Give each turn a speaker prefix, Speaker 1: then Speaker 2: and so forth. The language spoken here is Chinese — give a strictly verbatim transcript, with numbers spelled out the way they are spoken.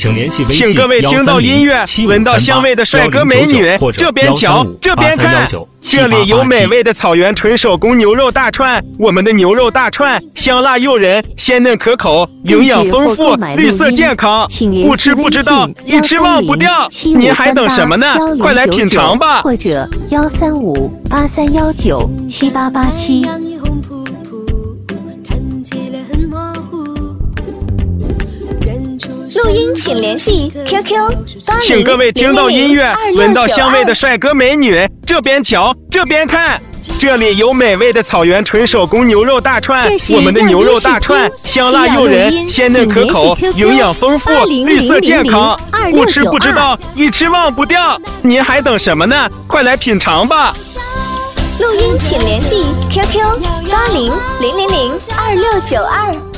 Speaker 1: 请联系微信。
Speaker 2: 请各位听到音乐、闻到香味的帅哥美女，这边瞧，这边看，这里有美味的草原纯手工牛肉大串。我们的牛肉大串香辣诱人，鲜嫩可口，营养丰富，绿色健康。不吃不知道，一吃忘不掉。您还等什么呢？快来品尝吧！
Speaker 3: 或者幺三五八三幺九七八八七。
Speaker 4: 录音请联系 Q Q。
Speaker 2: 请各位听到音乐、闻到香味的帅哥美女，这边瞧，这边看。这里有美味的草原纯手工牛肉大串。我们的牛肉大串香辣诱人，鲜嫩可口，营养丰富，绿色健康。不吃不知道，一吃忘不掉。您还等什么呢？快来品尝吧！
Speaker 4: 录音请联系 Q Q 八零零零零二六九二。